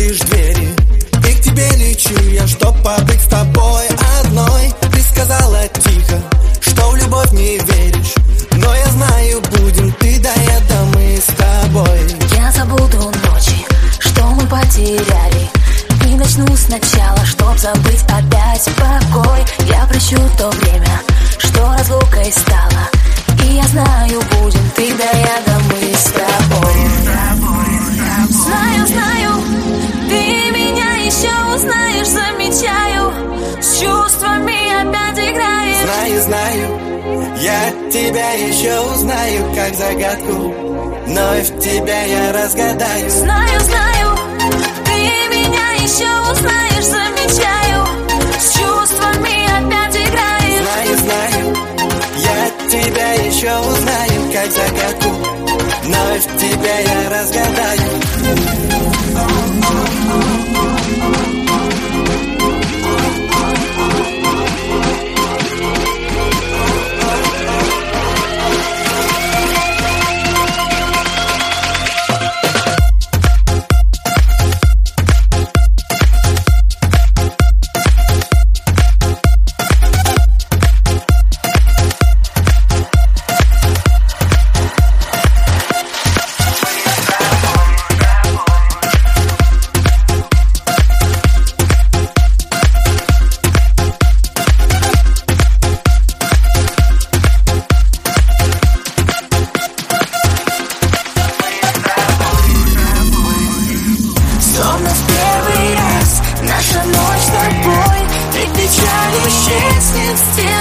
настежь двери, и к тебе лечу я, чтоб побыть с тобой одной. Ты сказала тихо, что в любовь не веришь, но я знаю, будем ты да я, да мы с тобой. Я забуду ночи, что мы потеряли, и начну сначала, чтоб забыть опять покой. Я прощу то время, что разлукой стало, и я знаю, будем ты да я, да мы с тобой. Знаю, знаю, ты меня еще узнаешь, замечаю, с чувствами опять играешь. Знаю, знаю, я тебя еще узнаю, как загадку, но и в тебя я разгадаю. Знаю, знаю, ты меня еще узнаешь, замечаю, с чувствами опять играешь. Знаю, знаю, я тебя еще узнаю, как загадку, но и в тебя я разгадаю. Словно в первый раз наша ночь с тобой, и печаль исчезнет с тем.